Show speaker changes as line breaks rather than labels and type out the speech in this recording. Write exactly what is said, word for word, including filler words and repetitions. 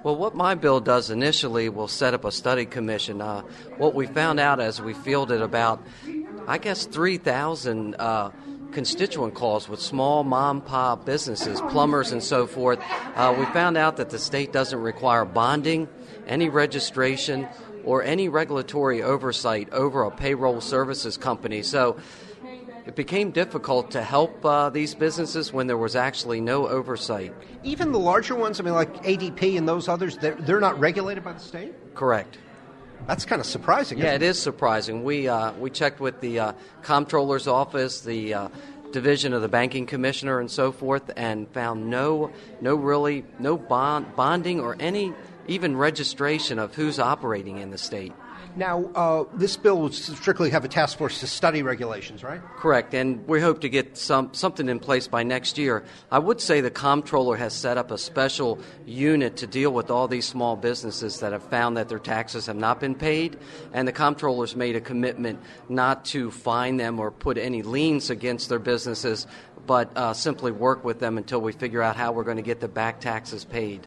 Well, what my bill does initially will set up a study commission. Uh, what we found out as we fielded about, I guess, three thousand uh, constituent calls with small mom-pop businesses, plumbers and so forth, uh, we found out that the state doesn't require bonding, any registration, or any regulatory oversight over a payroll services company. So it became difficult to help uh, these businesses when there was actually no oversight.
Even the larger ones, I mean, like A D P and those others, they're, they're not regulated by the state?
Correct.
That's kind of surprising,
Yeah,
isn't
it is surprising. We uh, we checked with the uh, comptroller's office, the uh, division of the banking commissioner, and so forth, and found no no really no bond bonding or any even registration of who's operating in the state.
Now, uh, this bill will strictly have a task force to study regulations, right?
Correct, and we hope to get some something in place by next year. I would say the comptroller has set up a special unit to deal with all these small businesses that have found that their taxes have not been paid, and the comptroller's made a commitment not to fine them or put any liens against their businesses, but uh, simply work with them until we figure out how we're going to get the back taxes paid.